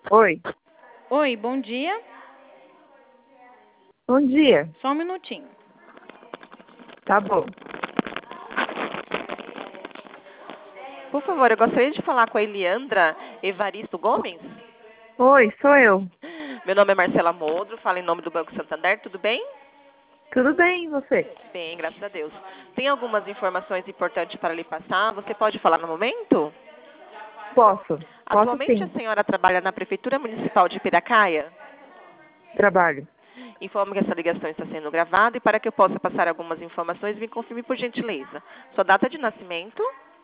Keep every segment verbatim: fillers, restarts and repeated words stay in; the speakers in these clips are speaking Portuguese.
Oi, Oi, bom dia. bom dia. Só um minutinho. Tá bom. Por favor, eu gostaria de falar com a Eliandra Evaristo Gomes. Oi, sou eu. Meu nome é Marcela Modro, falo em nome do Banco Santander, tudo bem? Tudo bem, e você? Bem, graças a Deus. Tem algumas informações importantes para lhe passar, você pode falar no momento? Posso? Posso Atualmente a sim. senhora trabalha na Prefeitura Municipal de Piracaia? Trabalho. Informo que essa ligação está sendo gravada e para que eu possa passar algumas informações, me confirme por gentileza. Sua data de nascimento?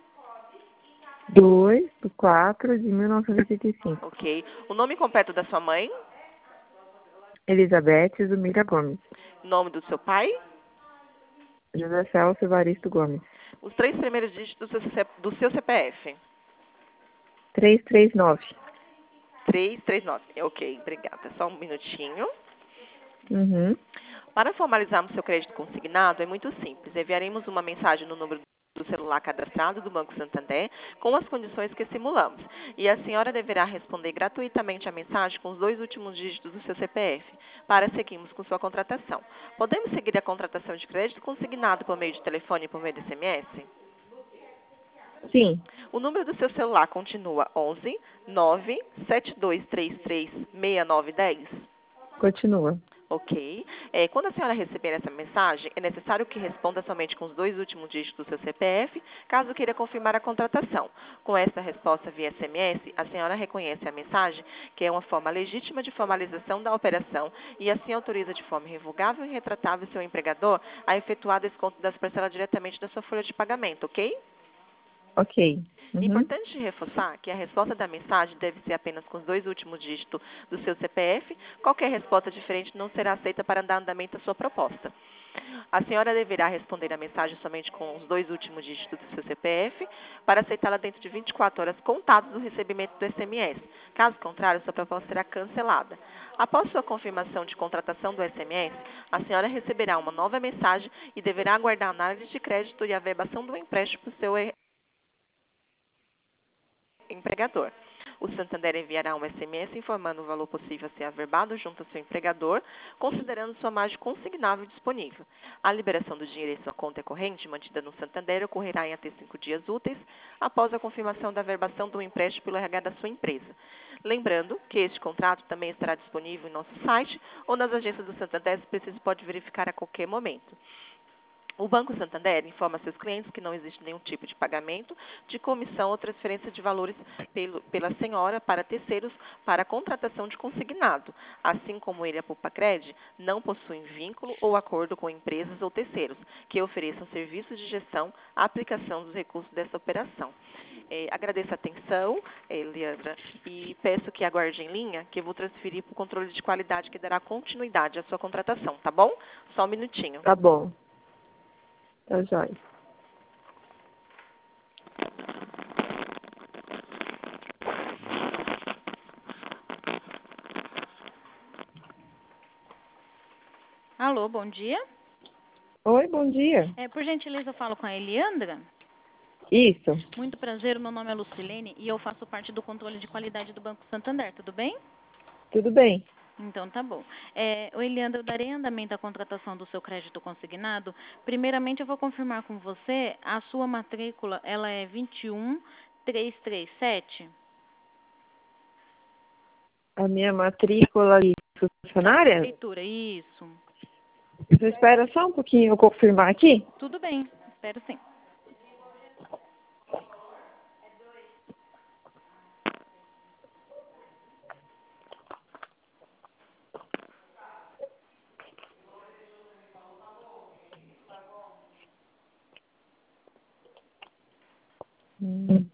dois de quatro de mil novecentos e oitenta e cinco. Ok. O nome completo da sua mãe? Elizabeth Zumira Gomes. Nome do seu pai? José Celso Evaristo Gomes. Os três primeiros dígitos do seu C- do seu C P F? trezentos e trinta e nove. três três nove. Ok, obrigada. Só um minutinho. Uhum. Para formalizarmos seu crédito consignado, é muito simples. Enviaremos uma mensagem no número do celular cadastrado do Banco Santander com as condições que simulamos. E a senhora deverá responder gratuitamente a mensagem com os dois últimos dígitos do seu C P F para seguirmos com sua contratação. Podemos seguir a contratação de crédito consignado por meio de telefone e por meio de S M S? Sim, O número do seu celular continua onze nove sete dois três três seis nove um zero? continua. Ok. É, quando a senhora receber essa mensagem, é necessário que responda somente com os dois últimos dígitos do seu C P F, caso queira confirmar a contratação. Com essa resposta via S M S, a senhora reconhece a mensagem, que é uma forma legítima de formalização da operação, e assim autoriza de forma irrevogável e retratável seu empregador a efetuar desconto das parcelas diretamente da sua folha de pagamento, ok? Ok. Uhum. Importante reforçar que a resposta da mensagem deve ser apenas com os dois últimos dígitos do seu C P F. Qualquer resposta diferente não será aceita para dar andamento à sua proposta. A senhora deverá responder a mensagem somente com os dois últimos dígitos do seu C P F para aceitá-la dentro de vinte e quatro horas contadas do recebimento do S M S. Caso contrário, sua proposta será cancelada. Após sua confirmação de contratação do S M S, a senhora receberá uma nova mensagem e deverá aguardar a análise de crédito e a averbação do empréstimo para o seu empregador. O Santander enviará um S M S informando o valor possível a ser averbado junto ao seu empregador, considerando sua margem consignável disponível. A liberação do dinheiro em sua conta corrente, mantida no Santander, ocorrerá em até cinco dias úteis após a confirmação da averbação do empréstimo pelo R H da sua empresa. Lembrando que este contrato também estará disponível em nosso site ou nas agências do Santander, se preciso pode verificar a qualquer momento. O Banco Santander informa seus clientes que não existe nenhum tipo de pagamento de comissão ou transferência de valores pelo, pela senhora para terceiros para a contratação de consignado, assim como ele, a Pulpacred, não possuem vínculo ou acordo com empresas ou terceiros que ofereçam serviços de gestão à aplicação dos recursos dessa operação. É, agradeço a atenção, é, Leandra, e peço que aguarde em linha, que eu vou transferir para o controle de qualidade que dará continuidade à sua contratação, tá bom? Só um minutinho. Tá bom. Tá jóia. Alô, bom dia. Oi, bom dia. É, por gentileza, eu falo com a Eliandra. Isso. Muito prazer, meu nome é Lucilene e eu faço parte do controle de qualidade do Banco Santander, tudo bem? Tudo bem. Então tá bom. É, ô Eliandra, eu darei andamento à contratação do seu crédito consignado. Primeiramente, eu vou confirmar com você, a sua matrícula, ela é vinte e um trezentos e trinta e sete? A minha matrícula de funcionária? Prefeitura, isso. Você espera só um pouquinho eu confirmar aqui? Tudo bem, espero sim. Hum.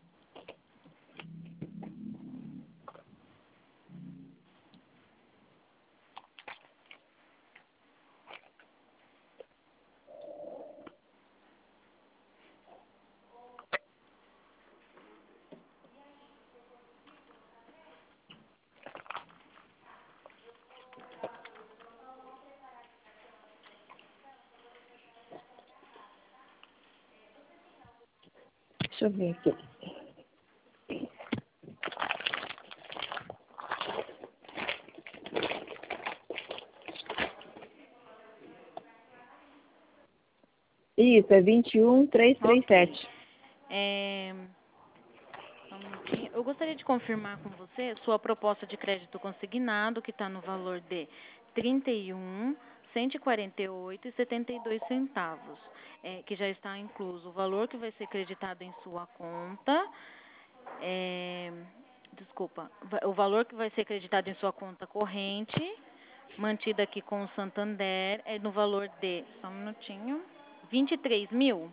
Deixa eu ver aqui. Isso, é vinte e um, trezentos e trinta e sete. É, só um minutinho. Eu gostaria de confirmar com você sua proposta de crédito consignado, que está no valor de trinta e um, cento e quarenta e oito e setenta e dois centavos, é, que já está incluso o valor que vai ser creditado em sua conta. É, desculpa, va- o valor que vai ser creditado em sua conta corrente, mantida aqui com o Santander, é no valor de, só um minutinho, vinte e três mil?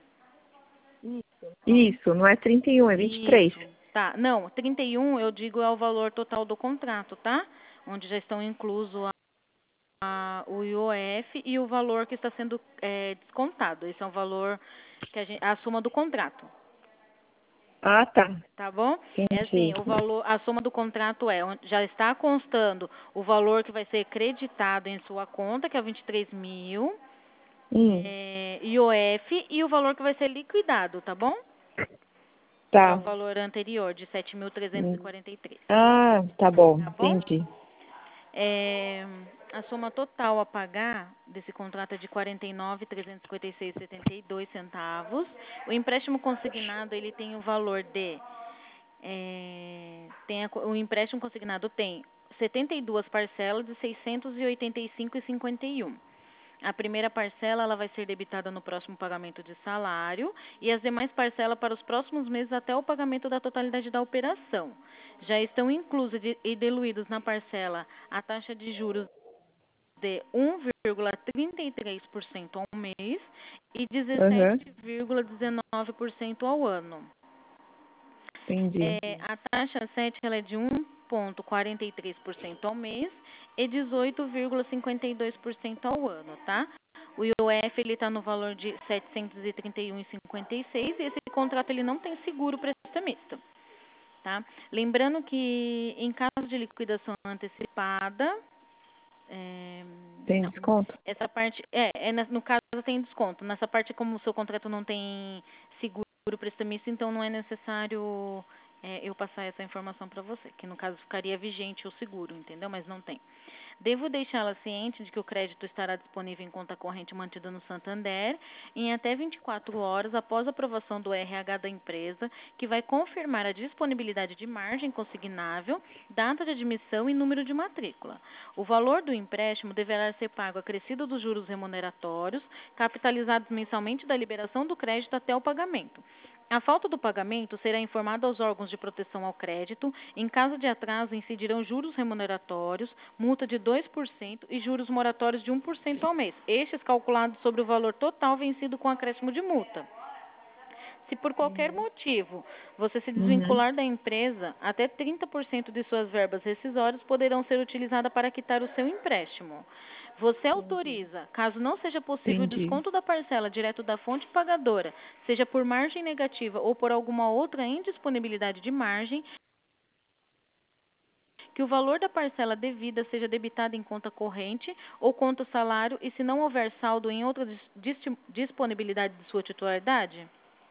Isso, não é trinta e um, é vinte e três. Isso, tá. Não, trinta e um eu digo é o valor total do contrato, tá? Onde já estão incluso a, a- o I O F e o valor que está sendo é, descontado. Esse é o valor que a gente, a soma do contrato. Ah, tá. Tá bom? É assim, Entendi. o valor, a soma do contrato é, onde já está constando o valor que vai ser creditado em sua conta, que é vinte e três mil, Hum, é, I O F, e o valor que vai ser liquidado, tá bom? Que é o tá. valor anterior, de sete mil trezentos e quarenta e três. Ah, tá bom. Tá bom? Entendi. É, a soma total a pagar desse contrato é de quarenta e nove mil trezentos e cinquenta e seis vírgula setenta e dois centavos. O empréstimo consignado ele tem o valor de É, tem a, o empréstimo consignado tem setenta e duas parcelas de seiscentos e oitenta e cinco vírgula cinquenta e um. A primeira parcela ela vai ser debitada no próximo pagamento de salário e as demais parcelas para os próximos meses até o pagamento da totalidade da operação. Já estão inclusos de, e diluídos na parcela a taxa de juros de um vírgula trinta e três por cento ao mês e Aham, dezessete vírgula dezenove por cento ao ano. entendi. É, a taxa sete ela é de um vírgula quarenta e três por cento ao mês e dezoito vírgula cinquenta e dois por cento ao ano, tá? O I O F ele está no valor de setecentos e trinta e um vírgula cinquenta e seis e esse contrato ele não tem seguro prestamista, tá? Lembrando que em caso de liquidação antecipada, é, Tem não, desconto? essa parte, é, é na- no caso tem desconto. Nessa parte, como o seu contrato não tem seguro prestamista, então não é necessário é, eu passar essa informação para você, que no caso ficaria vigente o seguro, entendeu? Mas não tem. Devo deixá-la ciente de que o crédito estará disponível em conta corrente mantida no Santander em até vinte e quatro horas após a aprovação do R H da empresa, que vai confirmar a disponibilidade de margem consignável, data de admissão e número de matrícula. O valor do empréstimo deverá ser pago acrescido dos juros remuneratórios, capitalizados mensalmente da liberação do crédito até o pagamento. A falta do pagamento será informada aos órgãos de proteção ao crédito. Em caso de atraso, incidirão juros remuneratórios, multa de dois por cento e juros moratórios de um por cento ao mês, estes calculados sobre o valor total vencido com acréscimo de multa. Se por qualquer motivo você se Uhum. desvincular da empresa, até trinta por cento de suas verbas rescisórias poderão ser utilizadas para quitar o seu empréstimo. Você autoriza, caso não seja possível o Entendi. desconto da parcela direto da fonte pagadora, seja por margem negativa ou por alguma outra indisponibilidade de margem, que o valor da parcela devida seja debitado em conta corrente ou conta salário e se não houver saldo em outra dis- dis- disponibilidade de sua titularidade?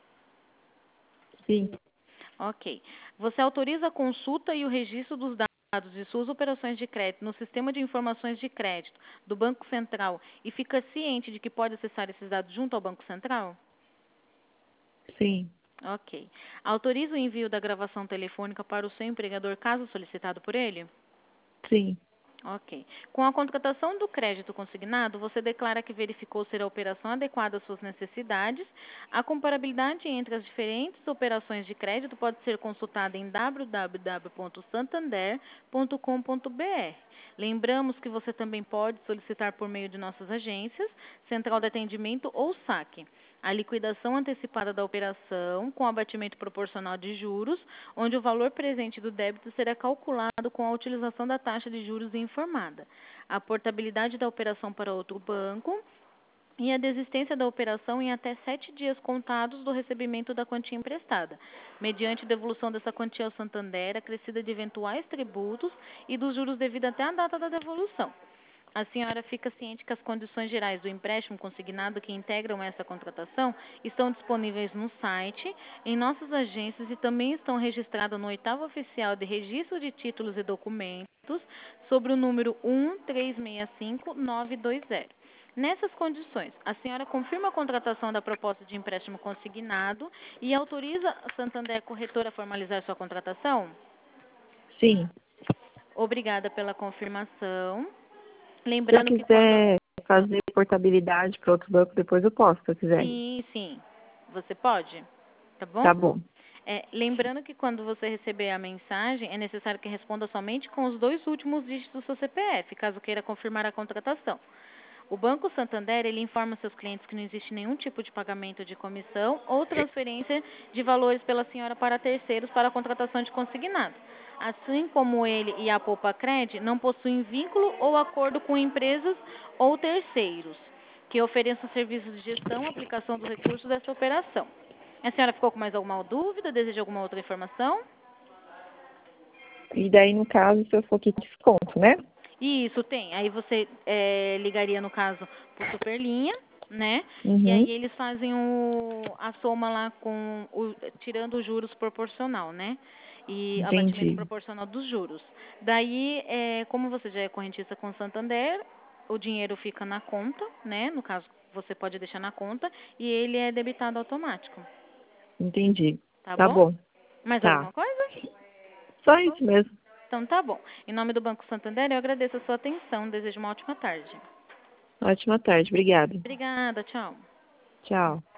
Sim. Ok. Você autoriza a consulta e o registro dos dados de suas operações de crédito no sistema de informações de crédito do Banco Central e fica ciente de que pode acessar esses dados junto ao Banco Central? Sim. Ok. Autoriza o envio da gravação telefônica para o seu empregador caso solicitado por ele? Sim. Ok. Com a contratação do crédito consignado, você declara que verificou ser a operação adequada às suas necessidades. A comparabilidade entre as diferentes operações de crédito pode ser consultada em w w w ponto santander ponto com ponto b r. Lembramos que você também pode solicitar por meio de nossas agências, Central de Atendimento ou saque, a liquidação antecipada da operação com abatimento proporcional de juros, onde o valor presente do débito será calculado com a utilização da taxa de juros informada, a portabilidade da operação para outro banco e a desistência da operação em até sete dias contados do recebimento da quantia emprestada, mediante devolução dessa quantia ao Santander, acrescida de eventuais tributos e dos juros devidos até a data da devolução. A senhora fica ciente que as condições gerais do empréstimo consignado que integram essa contratação estão disponíveis no site, em nossas agências e também estão registradas no oitavo oficial de registro de títulos e documentos sobre o número um três seis cinco nove dois zero. Nessas condições, a senhora confirma a contratação da proposta de empréstimo consignado e autoriza a Santander Corretora a formalizar sua contratação? Sim. Obrigada pela confirmação. Se eu Lembrando que quando... quiser fazer portabilidade para outro banco, depois eu posso, se eu quiser. Sim, sim. Você pode? Tá bom? Tá bom. É, lembrando que quando você receber a mensagem, é necessário que responda somente com os dois últimos dígitos do seu C P F, caso queira confirmar a contratação. O Banco Santander, ele informa seus clientes que não existe nenhum tipo de pagamento de comissão ou transferência de valores pela senhora para terceiros para a contratação de consignado. Assim como ele e a Poupacred não possuem vínculo ou acordo com empresas ou terceiros que ofereçam serviços de gestão, aplicação dos recursos dessa operação. A senhora ficou com mais alguma dúvida? Deseja alguma outra informação? E daí, no caso, se eu for que desconto, né? Isso, tem. Aí você é, ligaria, no caso, por Superlinha, né? Uhum. E aí eles fazem o, a soma lá com o, tirando os juros proporcional, né? E abatimento Entendi. proporcional dos juros. Daí, é, como você já é correntista com o Santander, o dinheiro fica na conta, né? No caso, você pode deixar na conta e ele é debitado automático. Entendi. Tá Tá bom? bom. Mais Tá. alguma coisa? Só isso mesmo. Então tá bom. Em nome do Banco Santander, eu agradeço a sua atenção. Desejo uma ótima tarde. Ótima tarde. Obrigada. Obrigada, tchau. Tchau.